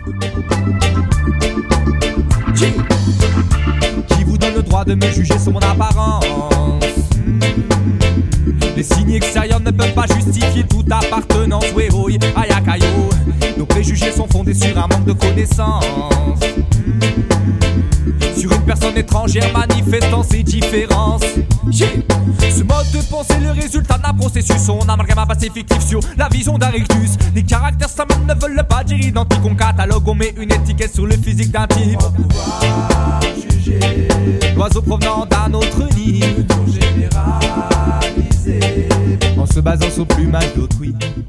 Qui vous donne le droit de me juger sur mon apparence? Les signes extérieurs ne peuvent pas justifier toute appartenance. Ouais, oui, ayakayo. Nos préjugés sont fondés sur un manque de connaissances. Sur une personne étrangère manifestant ses différences. Ce mode de pensée est le résultat d'un processus. On amalgame un passé fictif sur la vision d'un rictus. Les caractères simples ne veulent pas dire identiques. On catalogue, on met une étiquette sur le physique d'un type. Pour pouvoir juger l'oiseau provenant d'un autre nid, peut-on généraliser en se basant sur le plumage d'autrui?